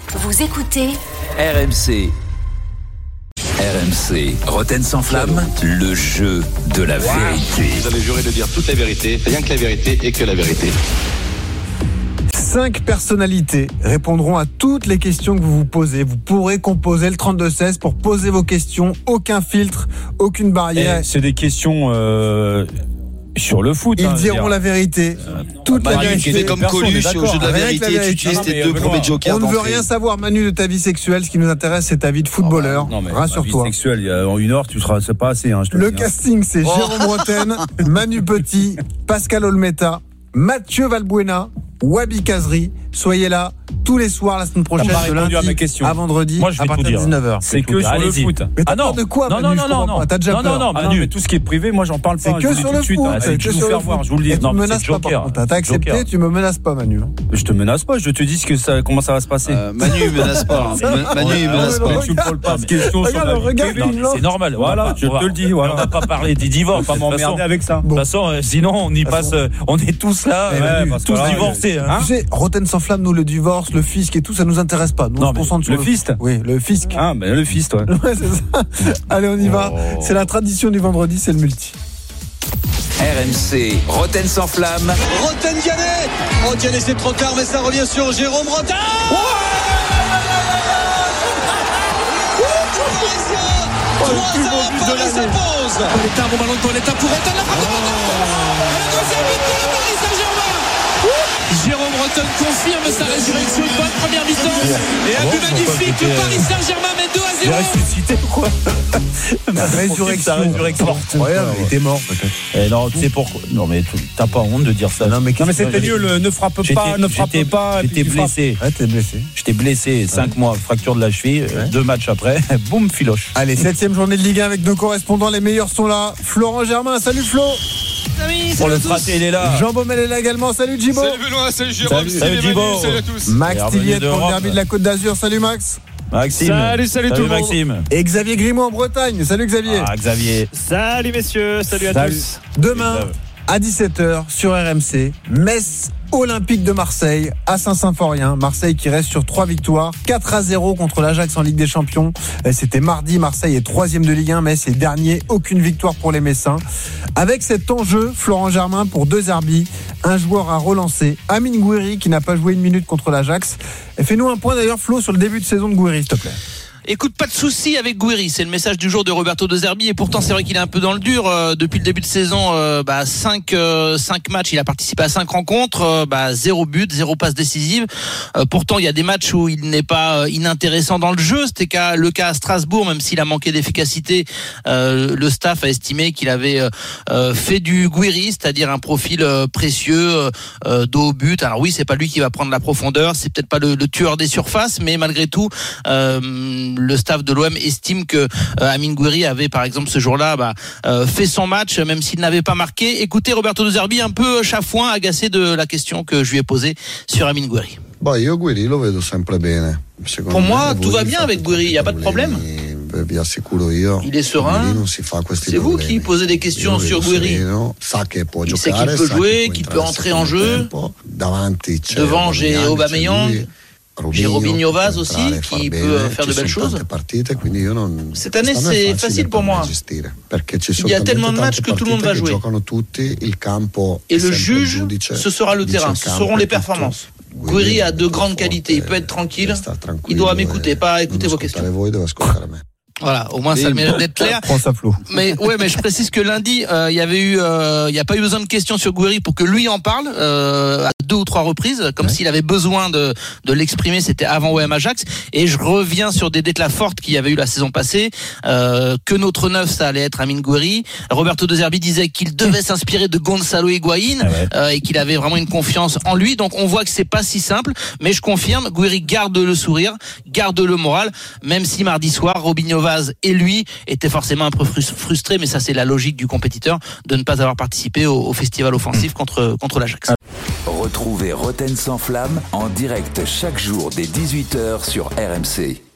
Vous écoutez RMC. RMC, Roten sans flamme, le jeu de la vérité. Vous avez juré de dire toute la vérité, rien que la vérité et que la vérité. 5 personnalités répondront à toutes les questions que vous vous posez. Vous pourrez composer le 32-16 pour poser vos questions. Aucun filtre, aucune barrière. C'est des questions sur le foot. Ils diront la vérité. Toute la vérité. C'est comme Coluche au jeu de la vérité. Tu utilises tes deux premiers jokers. On ne veut rien savoir, Manu, de ta vie sexuelle. Ce qui nous intéresse, c'est ta vie de footballeur. Rassure-toi. Vie sexuelle, il y a en une heure, c'est pas assez. Hein, le casting, c'est Jérôme Roten, Manu Petit, Pascal Olmeta, Mathieu Valbuena, Wabi Kazri. Soyez là tous les soirs la semaine prochaine, de lundi à vendredi, moi, je vais à partir de 19h. C'est que sur le foot. Mais t'as peur de quoi, Manu? Non. T'as déjà peur? Non, Manu, mais tout ce qui est privé, moi, j'en parle pas. C'est que sur le foot. C'est que sur le foot. Je vous le dis. Tu me menaces pas, par contre. T'as accepté, tu me menaces pas, Manu. Je te menace pas, je te dis comment ça va se passer. Manu, il menace pas. Manu, il menace pas. Tu me poses pas de questions sur la vie privée. C'est normal. Voilà, je te le dis. On va pas parler des divorces. Pas m'emmerder avec ça. De toute façon, sinon, on y passe. On est tous là, tous divorcés. Tu sais, Roten sans flamme, nous, le divorce, le fisc et tout, ça nous intéresse pas. Nous, on se concentre sur le fist. Oui, le fisc. Ah, mais le fist, ouais. Ouais, c'est ça. Allez, on y va. C'est la tradition du vendredi, c'est le multi. RMC, Roten sans flamme. Roten Diané. Oh, Diané, c'est trop tard, mais ça revient sur Jérôme Roten. Le plus beau but de l'année. Pauletta, bon ballon de Pauletta pour Roten. La frappe de Roten. Le deuxième but pour le Paris Saint-Germain. Jérôme Roten confirme sa résurrection, une bonne première mi-temps et un but magnifique. Le Paris Saint-Germain met 2-0. J'ai ressuscité quoi? La résurrection. Incroyable, il était mort peut-être. Non, tu sais pourquoi? Non, mais t'as pas honte de dire ça. Non, mais c'était mieux le ne frappe pas. J'étais blessé. Ouais, t'es blessé. J'étais blessé, 5 mois, fracture de la cheville, 2 matchs après, boum, filoche. Allez, 7e journée de Ligue 1 avec nos correspondants, les meilleurs sont là. Florent Germain, salut Flo. Pour le fraté, il est là. Jean Baumel est là également, salut Djibo. Salut Benoît, salut Jérôme, salut Djibo. Manu, salut à tous. Max Tilliette pour le derby de la Côte d'Azur, salut Max. Maxime. Salut tout le monde. Maxime. Et Xavier Grimaud en Bretagne, salut Xavier. Xavier. Salut messieurs, salut à tous. Demain à 17h sur RMC, Metz Olympique de Marseille à Saint-Symphorien. Marseille qui reste sur 3 victoires, 4-0 contre l'Ajax en Ligue des Champions. C'était mardi, Marseille est 3e de Ligue 1, Metz est dernier, aucune victoire pour les Messins. Avec cet enjeu, Florent Germain pour 2 derbies, un joueur à relancer, Amine Gouiri qui n'a pas joué une minute contre l'Ajax. Et fais-nous un point d'ailleurs Flo sur le début de saison de Gouiri s'il te plaît. Écoute, pas de souci avec Gouiri, c'est le message du jour de Roberto De Zerbi et pourtant c'est vrai qu'il est un peu dans le dur depuis le début de saison. 5 matchs, il a participé à 5 rencontres, 0 but, 0 passe décisive. Pourtant il y a des matchs où il n'est pas inintéressant dans le jeu. C'était le cas à Strasbourg, même s'il a manqué d'efficacité. Le staff a estimé qu'il avait fait du Gouiri, c'est-à-dire un profil précieux, dos au but. Alors oui, c'est pas lui qui va prendre la profondeur, c'est peut-être pas le tueur des surfaces, mais malgré tout le staff de l'OM estime que Amine Gouiri avait par exemple ce jour-là fait son match même s'il n'avait pas marqué. Écoutez Roberto De Zerbi un peu chafouin, agacé de la question que je lui ai posée sur Amine Gouiri. Pour moi, tout va bien avec Gouiri, il n'y a pas de problème. Il est serein. C'est vous qui posez des questions sur Gouiri. Il sait qu'il peut jouer, qu'il peut entrer en jeu. Devant, j'ai Aubameyang. J'ai Robinho Vaz aussi qui peut faire de belles choses. Cette année c'est facile pour moi. Il y a tellement de matchs que tout le monde va jouer. Et le juge, ce sera le terrain, ce seront les performances. Gouiri a de grandes qualités, il peut être tranquille. Il doit m'écouter, pas écouter vos questions. Voilà, au moins ça mérite d'être clair. Prends ça Flo. Mais je précise que lundi, il y a pas eu besoin de questions sur Gouiri pour que lui en parle à 2 ou 3 reprises, comme s'il avait besoin de l'exprimer. C'était avant OM Ajax. Et je reviens sur des déclats fortes qu'il y avait eu la saison passée, que notre neuf ça allait être Amine Gouiri. Roberto De Zerbi disait qu'il devait s'inspirer de Gonzalo Higuaín et qu'il avait vraiment une confiance en lui. Donc on voit que c'est pas si simple, mais je confirme, Gouiri garde le sourire, garde le moral, même si mardi soir Robinho Vaz et lui étaient forcément un peu frustrés, mais ça c'est la logique du compétiteur de ne pas avoir participé au festival offensif contre l'Ajax. Retrouvez Roten sans flamme en direct chaque jour dès 18h sur RMC.